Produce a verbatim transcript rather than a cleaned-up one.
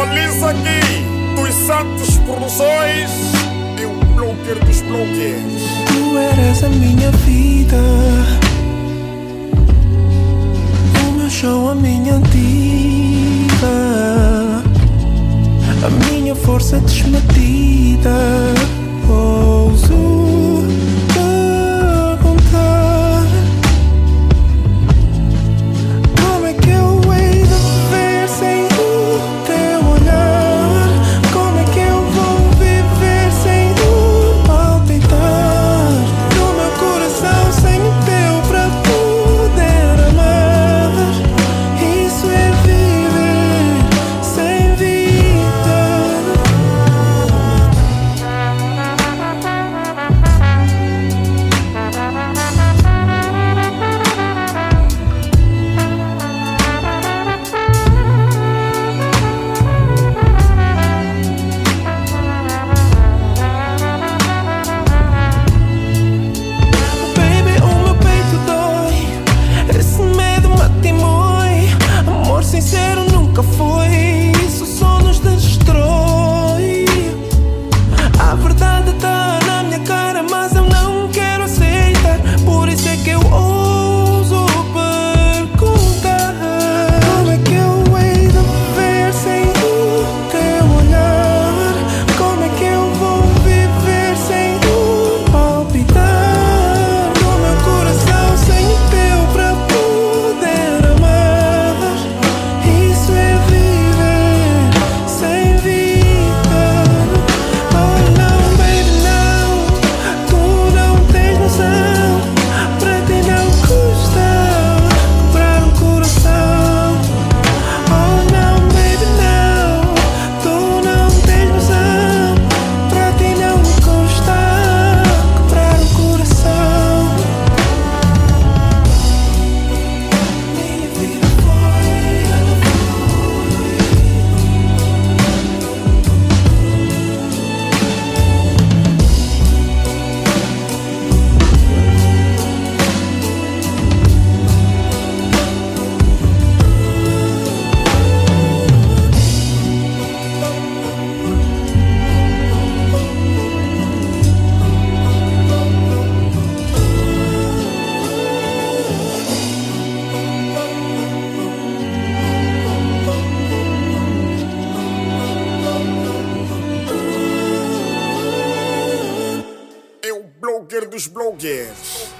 Feliz aqui dos santos produções e o blogueiro dos blogueiros. Tu eras a minha vida, o meu show, a minha diva, a minha força desmedida. Ouso perguntar: como é que eu hei de viver sem o teu olhar? Como é que eu vou viver sem o palpitar do meu coração, sem o teu pra poder amar? Isso é viver sem vida. Baby, o meu peito dói, esse medo mata e mói. Amor sincero nunca foi, isso só nos destrói. A verdade tá na minha cara, mas eu não quero aceitar. Por isso é que eu ouso perguntar: como é que eu hei de viver sem o teu olhar? Como é que eu vou viver sem o palpitar do meu coração, sem o teu pra poder amar? Isso é viver sem vida. Oh não, baby, não, tu não tens noção. Pra ti não custa quebrar um coração. Oh não, baby, não, tu não tens noção. Pra ti não custa quebrar um coração. Minha vida foi, ela É o blogueiro dos blogueiros.